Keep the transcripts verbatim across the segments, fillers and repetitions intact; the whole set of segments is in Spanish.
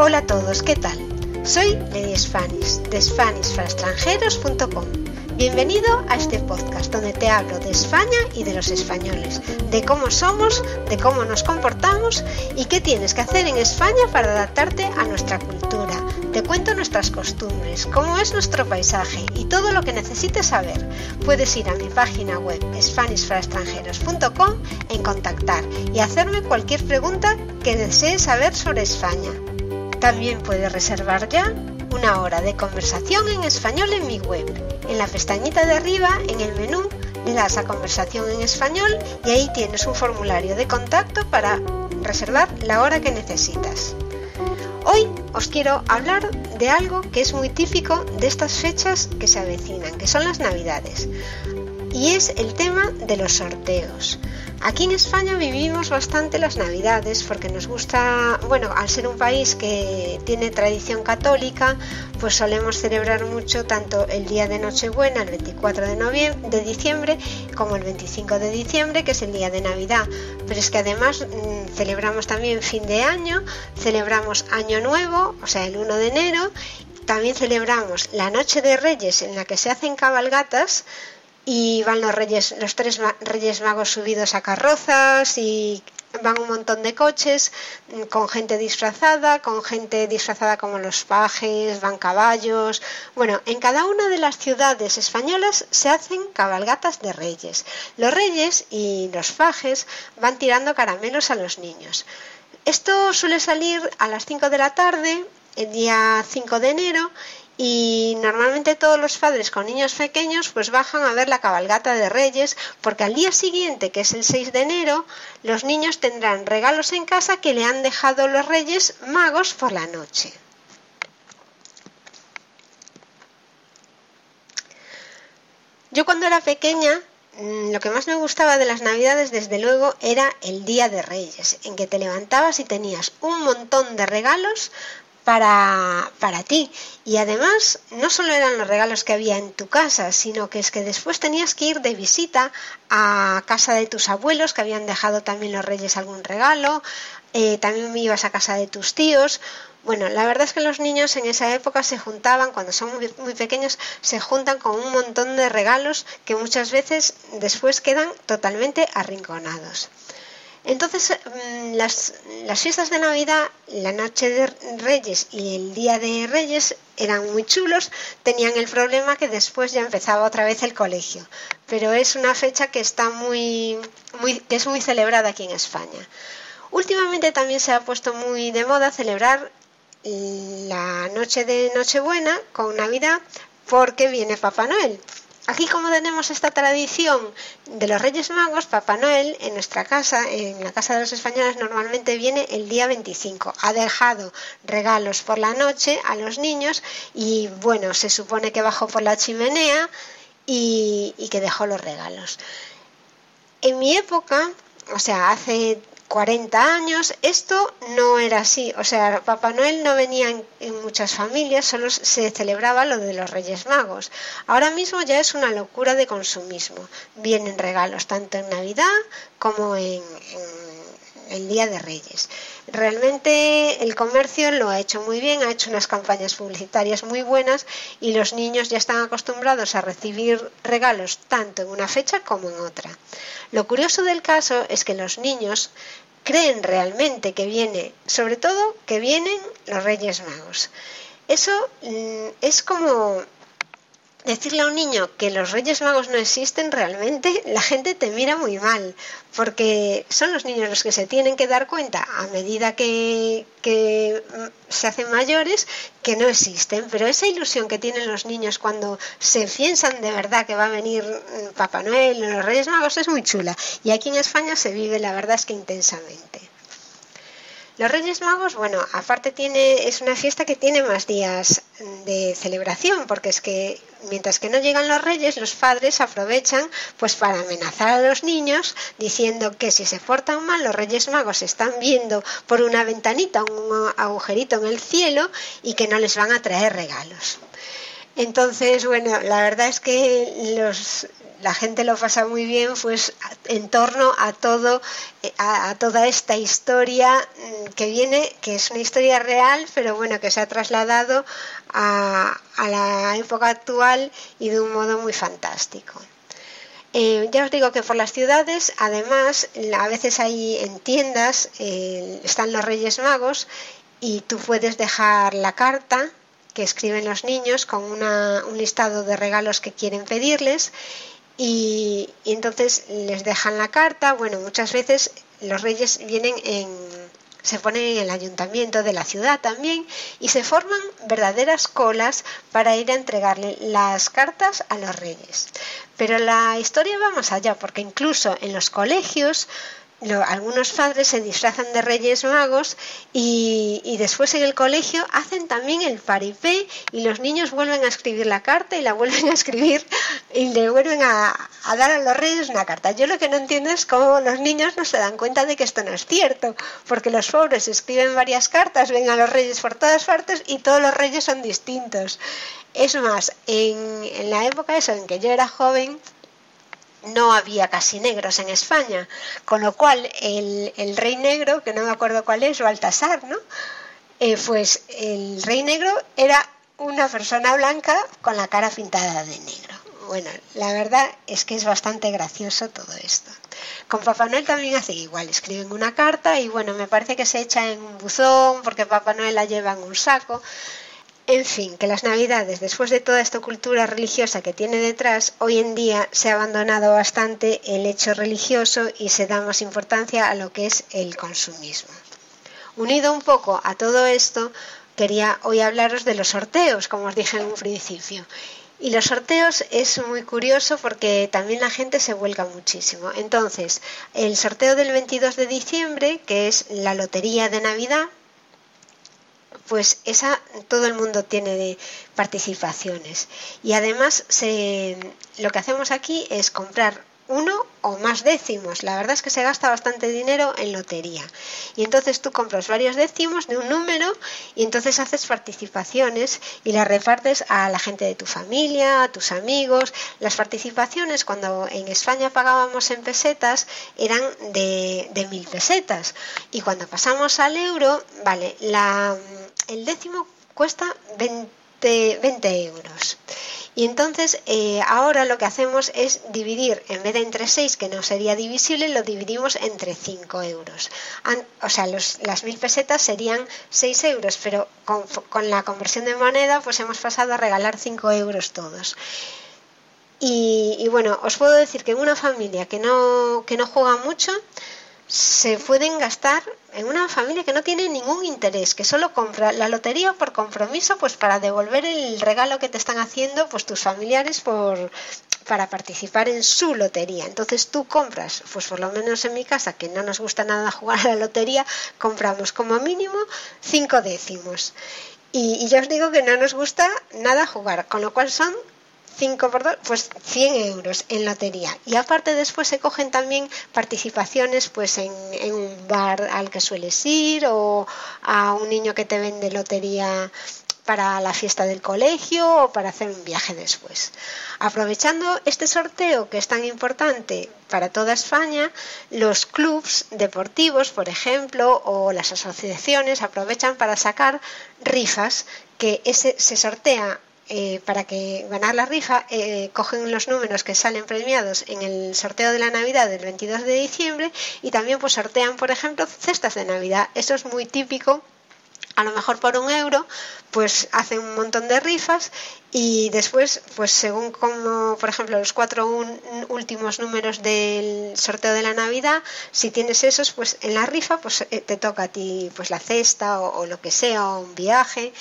Hola a todos, ¿qué tal? Soy Lady Spanish, de spanish para extranjeros punto com. Bienvenido a este podcast donde te hablo de España y de los españoles, de cómo somos, de cómo nos comportamos y qué tienes que hacer en España para adaptarte a nuestra cultura. Te cuento nuestras costumbres, cómo es nuestro paisaje y todo lo que necesites saber. Puedes ir a mi página web spanish para extranjeros punto com en contactar y hacerme cualquier pregunta que desees saber sobre España. También puedes reservar ya una hora de conversación en español en mi web. En la pestañita de arriba, en el menú, le das a conversación en español y ahí tienes un formulario de contacto para reservar la hora que necesitas. Hoy os quiero hablar de algo que es muy típico de estas fechas que se avecinan, que son las Navidades. Y es el tema de los sorteos. Aquí en España vivimos bastante las Navidades porque nos gusta, bueno, al ser un país que tiene tradición católica, pues solemos celebrar mucho tanto el día de Nochebuena, el veinticuatro de noviembre, de diciembre, como el veinticinco de diciembre, que es el día de Navidad. Pero es que además mmm, celebramos también fin de año, celebramos Año Nuevo, o sea, el uno de enero, también celebramos la Noche de Reyes en la que se hacen cabalgatas. Y van los reyes, los tres reyes magos subidos a carrozas y van un montón de coches con gente disfrazada, con gente disfrazada como los pajes, van caballos. Bueno, en cada una de las ciudades españolas se hacen cabalgatas de reyes. Los reyes y los pajes van tirando caramelos a los niños. Esto suele salir a las cinco de la tarde, el día cinco de enero, y normalmente todos los padres con niños pequeños pues bajan a ver la cabalgata de Reyes, porque al día siguiente, que es el seis de enero, los niños tendrán regalos en casa que le han dejado los Reyes Magos por la noche. Yo cuando era pequeña, lo que más me gustaba de las Navidades, desde luego, era el día de Reyes, en que te levantabas y tenías un montón de regalos Para, para ti. Y además no solo eran los regalos que había en tu casa, sino que es que después tenías que ir de visita a casa de tus abuelos, que habían dejado también los reyes algún regalo, eh, también ibas a casa de tus tíos. Bueno, la verdad es que los niños en esa época se juntaban, cuando son muy, muy pequeños, se juntan con un montón de regalos que muchas veces después quedan totalmente arrinconados. Entonces, las, las fiestas de Navidad, la noche de Reyes y el día de Reyes eran muy chulos, tenían el problema que después ya empezaba otra vez el colegio, pero es una fecha que está muy, muy, que es muy celebrada aquí en España. Últimamente también se ha puesto muy de moda celebrar la noche de Nochebuena con Navidad porque viene Papá Noel. Aquí, como tenemos esta tradición de los Reyes Magos, Papá Noel en nuestra casa, en la casa de los españoles, normalmente viene el día veinticinco. Ha dejado regalos por la noche a los niños y, bueno, se supone que bajó por la chimenea y, y que dejó los regalos. En mi época, o sea, hace cuarenta años, esto no era así. O sea, Papá Noel no venía en, en muchas familias, solo se celebraba lo de los Reyes Magos. Ahora mismo ya es una locura de consumismo. Vienen regalos tanto en Navidad como en, en el Día de Reyes. Realmente el comercio lo ha hecho muy bien, ha hecho unas campañas publicitarias muy buenas y los niños ya están acostumbrados a recibir regalos tanto en una fecha como en otra. Lo curioso del caso es que los niños creen realmente que viene, sobre todo que vienen los Reyes Magos. Eso mm, es como decirle a un niño que los Reyes Magos no existen. Realmente la gente te mira muy mal, porque son los niños los que se tienen que dar cuenta a medida que, que se hacen mayores que no existen. Pero esa ilusión que tienen los niños cuando se piensan de verdad que va a venir Papá Noel o los Reyes Magos es muy chula, y aquí en España se vive, la verdad es que intensamente. Los Reyes Magos, bueno, aparte tiene, es una fiesta que tiene más días de celebración, porque es que mientras que no llegan los Reyes, los padres aprovechan pues para amenazar a los niños diciendo que si se portan mal, los Reyes Magos están viendo por una ventanita un agujerito en el cielo y que no les van a traer regalos. Entonces, bueno, la verdad es que los, la gente lo pasa muy bien, pues en torno a todo, a, a toda esta historia que viene, que es una historia real, pero bueno, que se ha trasladado a, a la época actual y de un modo muy fantástico. Eh, ya os digo que por las ciudades, además, a veces hay en tiendas, eh, están los Reyes Magos y tú puedes dejar la carta que escriben los niños con una, un listado de regalos que quieren pedirles y, y entonces les dejan la carta. Bueno, muchas veces los Reyes vienen en... se ponen en el ayuntamiento de la ciudad también y se forman verdaderas colas para ir a entregarle las cartas a los reyes. Pero la historia va más allá, porque incluso en los colegios lo, algunos padres se disfrazan de Reyes Magos y, y después en el colegio hacen también el paripé y los niños vuelven a escribir la carta y la vuelven a escribir y le vuelven a, a dar a los reyes una carta. Yo lo que no entiendo es cómo los niños no se dan cuenta de que esto no es cierto, porque los pobres escriben varias cartas, ven a los reyes por todas partes y todos los reyes son distintos. Es más, en, en la época eso, en que yo era joven, no había casi negros en España, con lo cual el, el rey negro, que no me acuerdo cuál es, Baltasar, ¿no? Eh, pues el rey negro era una persona blanca con la cara pintada de negro. Bueno, la verdad es que es bastante gracioso todo esto. Con Papá Noel también hace igual, escriben una carta y bueno, me parece que se echa en un buzón porque Papá Noel la lleva en un saco. En fin, que las Navidades, después de toda esta cultura religiosa que tiene detrás, hoy en día se ha abandonado bastante el hecho religioso y se da más importancia a lo que es el consumismo. Unido un poco a todo esto, quería hoy hablaros de los sorteos, como os dije en un principio. Y los sorteos es muy curioso porque también la gente se vuelca muchísimo. Entonces, el sorteo del veintidós de diciembre, que es la lotería de Navidad, pues esa todo el mundo tiene de participaciones y además se, lo que hacemos aquí es comprar uno o más décimos. La verdad es que se gasta bastante dinero en lotería y entonces tú compras varios décimos de un número y entonces haces participaciones y las repartes a la gente de tu familia, a tus amigos. Las participaciones, cuando en España pagábamos en pesetas, eran de, de mil pesetas y cuando pasamos al euro, vale, la, el décimo cuesta veinte euros. Y entonces eh, ahora lo que hacemos es dividir, en vez de entre seis, que no sería divisible, lo dividimos entre cinco euros. An, o sea, los, las mil pesetas serían seis euros, pero con, con la conversión de moneda pues hemos pasado a regalar cinco euros todos. Y, y bueno, os puedo decir que en una familia que no, que no juega mucho, se pueden gastar en una familia que no tiene ningún interés, que solo compra la lotería por compromiso, pues para devolver el regalo que te están haciendo pues tus familiares por para participar en su lotería. Entonces tú compras, pues por lo menos en mi casa, que no nos gusta nada jugar a la lotería, compramos como mínimo cinco décimos. Y, y ya os digo que no nos gusta nada jugar, con lo cual son cinco por dos, pues cien euros en lotería. Y aparte después se cogen también participaciones pues en, en un bar al que sueles ir o a un niño que te vende lotería para la fiesta del colegio o para hacer un viaje después. Aprovechando este sorteo que es tan importante para toda España, los clubs deportivos, por ejemplo, o las asociaciones aprovechan para sacar rifas que ese, se sortea. Eh, para que ganar la rifa, eh, cogen los números que salen premiados en el sorteo de la Navidad del veintidós de diciembre y también pues sortean, por ejemplo, cestas de Navidad. Eso es muy típico. A lo mejor por un euro pues hacen un montón de rifas y después pues según como por ejemplo los cuatro un, últimos números del sorteo de la Navidad, si tienes esos pues en la rifa pues eh, te toca a ti pues la cesta o, o lo que sea, o un viaje.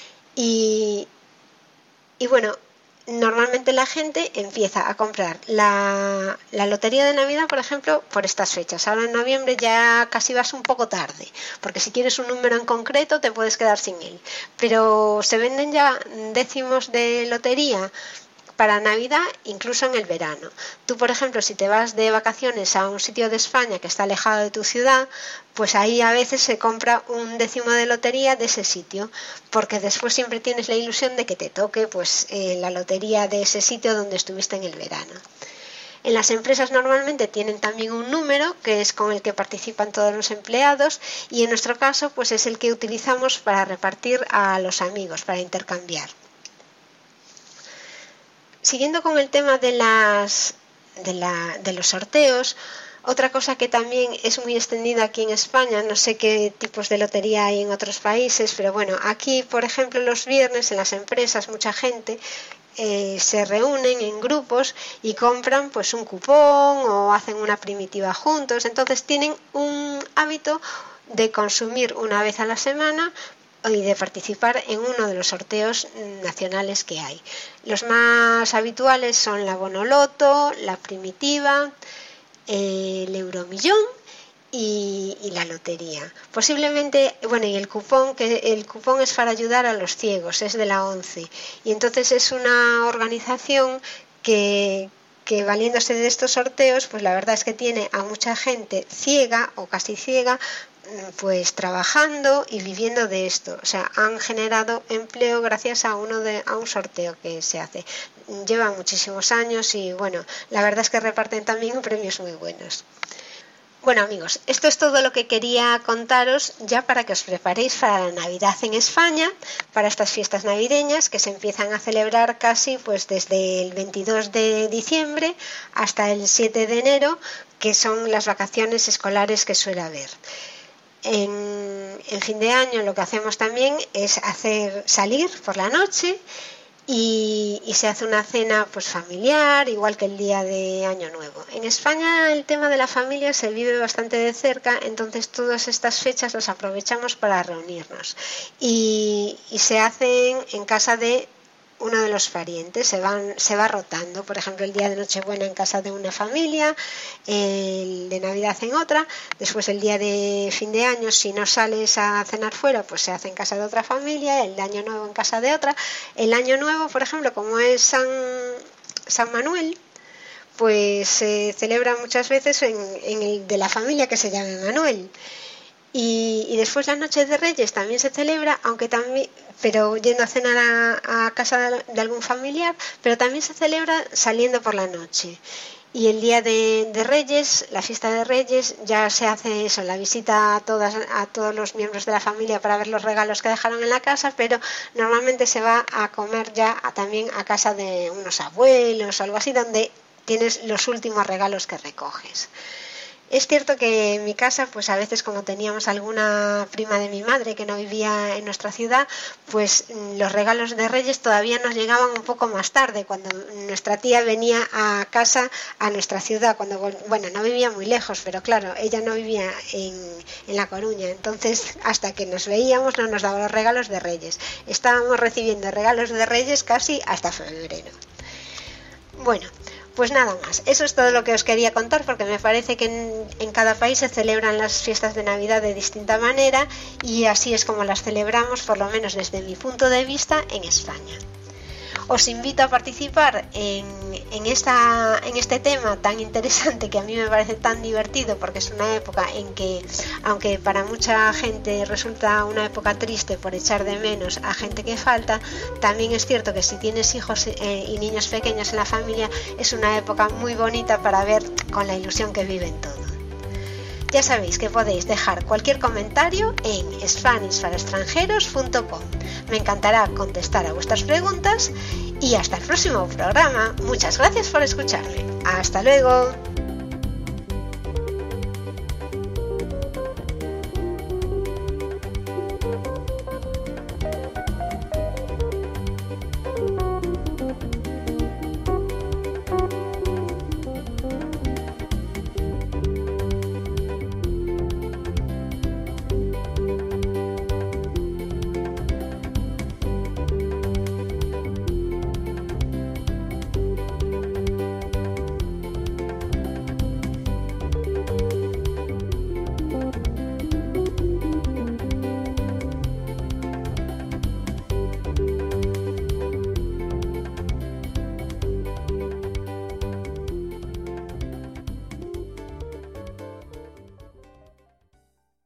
y Y bueno, normalmente la gente empieza a comprar la, la lotería de Navidad, por ejemplo, por estas fechas. Ahora en noviembre ya casi vas un poco tarde, porque si quieres un número en concreto te puedes quedar sin él. Pero se venden ya décimos de lotería para Navidad, incluso en el verano. Tú, por ejemplo, si te vas de vacaciones a un sitio de España que está alejado de tu ciudad, pues ahí a veces se compra un décimo de lotería de ese sitio, porque después siempre tienes la ilusión de que te toque pues eh, la lotería de ese sitio donde estuviste en el verano. En las empresas normalmente tienen también un número que es con el que participan todos los empleados y en nuestro caso pues es el que utilizamos para repartir a los amigos, para intercambiar. Siguiendo con el tema de, las, de, la, de los sorteos, otra cosa que también es muy extendida aquí en España, no sé qué tipos de lotería hay en otros países, pero bueno, aquí por ejemplo los viernes en las empresas mucha gente Eh, se reúnen en grupos y compran pues un cupón o hacen una primitiva juntos, entonces tienen un hábito de consumir una vez a la semana y de participar en uno de los sorteos nacionales que hay. Los más habituales son la Bonoloto, la primitiva, eh, el Euromillón Y, y la lotería. Posiblemente, bueno, y el cupón, que el cupón es para ayudar a los ciegos, es de la ONCE. Y entonces es una organización que, que valiéndose de estos sorteos, pues la verdad es que tiene a mucha gente ciega o casi ciega, pues trabajando y viviendo de esto. O sea, han generado empleo gracias a uno de a un sorteo que se hace. Llevan muchísimos años y bueno, la verdad es que reparten también premios muy buenos. Bueno amigos, esto es todo lo que quería contaros ya para que os preparéis para la Navidad en España, para estas fiestas navideñas que se empiezan a celebrar casi pues desde el veintidós de diciembre hasta el siete de enero, que son las vacaciones escolares que suele haber. En, en fin de año lo que hacemos también es hacer salir por la noche Y, y se hace una cena pues familiar, igual que el día de Año Nuevo. En España el tema de la familia se vive bastante de cerca, entonces todas estas fechas las aprovechamos para reunirnos. Y, y se hacen en casa de uno de los parientes, se van se va rotando. Por ejemplo, el día de Nochebuena en casa de una familia, el de Navidad en otra, después el día de fin de año, si no sales a cenar fuera, pues se hace en casa de otra familia, el de Año Nuevo en casa de otra. El Año Nuevo, por ejemplo, como es San, San Manuel, pues se celebra muchas veces en, en el de la familia que se llama Manuel. Y, y después la Noche de Reyes también se celebra, aunque también, pero yendo a cenar a, a casa de, de algún familiar, pero también se celebra saliendo por la noche. Y el día de, de Reyes, la fiesta de Reyes, ya se hace eso, la visita a, todas, a todos los miembros de la familia para ver los regalos que dejaron en la casa, pero normalmente se va a comer ya a, también a casa de unos abuelos o algo así, donde tienes los últimos regalos que recoges. Es cierto que en mi casa, pues a veces como teníamos alguna prima de mi madre que no vivía en nuestra ciudad, pues los regalos de Reyes todavía nos llegaban un poco más tarde, cuando nuestra tía venía a casa, a nuestra ciudad, cuando, bueno, no vivía muy lejos, pero claro, ella no vivía en, en La Coruña, entonces hasta que nos veíamos no nos daba los regalos de Reyes. Estábamos recibiendo regalos de Reyes casi hasta febrero. Bueno, pues nada más, eso es todo lo que os quería contar, porque me parece que en, en cada país se celebran las fiestas de Navidad de distinta manera y así es como las celebramos, por lo menos desde mi punto de vista, en España. Os invito a participar en, en, esta, en este tema tan interesante que a mí me parece tan divertido, porque es una época en que, aunque para mucha gente resulta una época triste por echar de menos a gente que falta, también es cierto que si tienes hijos eh, y niños pequeños en la familia, es una época muy bonita para ver con la ilusión que viven todo. Ya sabéis que podéis dejar cualquier comentario en spanish para extranjeros punto com. Me encantará contestar a vuestras preguntas y hasta el próximo programa. Muchas gracias por escucharme. Hasta luego.